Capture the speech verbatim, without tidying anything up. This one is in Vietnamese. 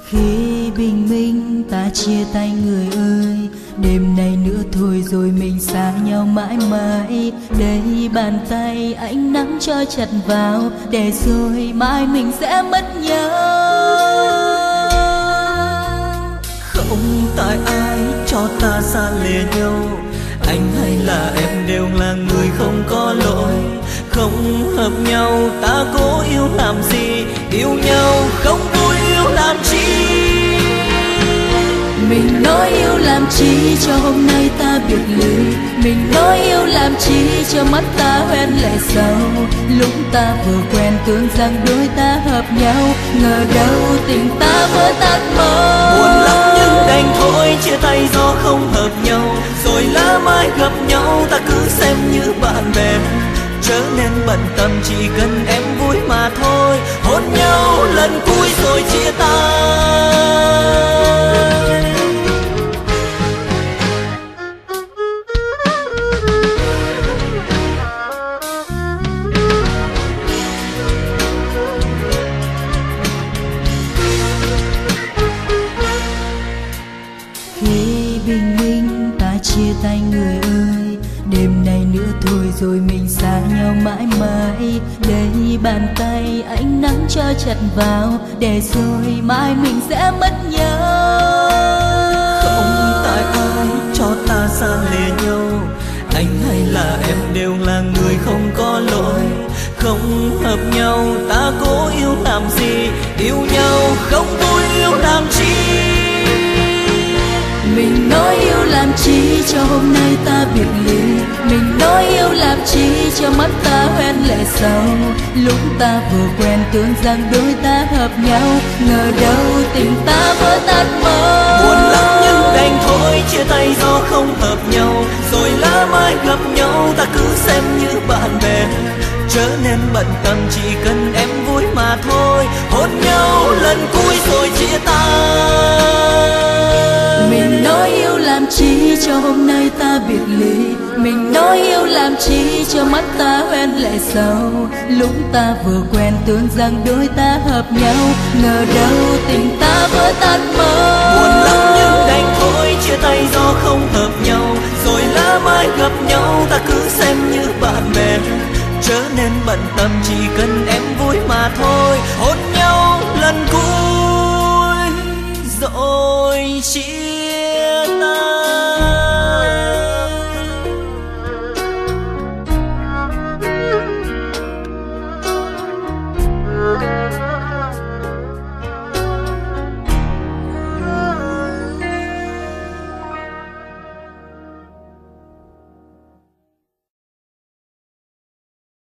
Khi bình minh ta chia tay người ơi, đêm nay nữa thôi rồi mình xa nhau mãi mãi. Đây bàn tay ánh nắng cho chặt vào, để rồi mai mình sẽ mất nhau. Không tại ai cho ta xa lìa nhau, anh hay là em đều là người không có lỗi. Không hợp nhau ta cố yêu làm gì, yêu nhau không vui yêu làm chi. Mình nói yêu làm chi cho hôm nay ta biệt ly, mình nói yêu làm chi cho mắt ta hoen lệ sầu. Lúc ta vừa quen tưởng rằng đôi ta hợp nhau, ngờ đâu tình ta vỡ tan mơ. Buồn lắm nhưng đành thôi, chia tay do không hợp nhau. Rồi lá mai gặp nhau ta cứ xem như bạn bè, chớ nên bận tâm chỉ cần em vui mà thôi. Hôn nhau lần cuối rồi chia tay. Khi bình minh ta chia tay người ơi, đêm nay nữa thôi rồi mình xa nhau mãi mãi. Đây bàn tay ánh nắng cho chặt vào, để rồi mai mình sẽ mất nhau. Không tại ai cho ta xa lìa nhau, anh hay là em đều là người không có lỗi. Không hợp nhau ta cố yêu làm gì, yêu nhau không vui yêu làm chi. Mình nói yêu làm chi cho hôm nay ta biệt ly, mình nói yêu làm chi cho mắt ta hoen lệ sầu. Lúc ta vừa quen tưởng rằng đôi ta hợp nhau, ngờ đâu tình ta vỡ tan mơ. Buồn lắm nhưng đành thôi, chia tay do không hợp nhau. Rồi lá mai gặp nhau ta cứ xem như bạn bè, chớ nên bận tâm chỉ cần em vui mà thôi. Hôn nhau lần cuối rồi chia tay. Mình nói yêu làm chi cho hôm nay ta biệt ly, mình nói yêu làm chi cho mắt ta hoen lệ sầu. Lúc ta vừa quen tưởng rằng đôi ta hợp nhau, ngờ đâu tình ta vỡ tan mơ. Buồn lắm nhưng đành thôi, chia tay do không hợp nhau. Rồi lá mai gặp nhau ta cứ xem như bạn bè, chớ nên bận tâm chỉ cần em vui mà thôi. Hôn nhau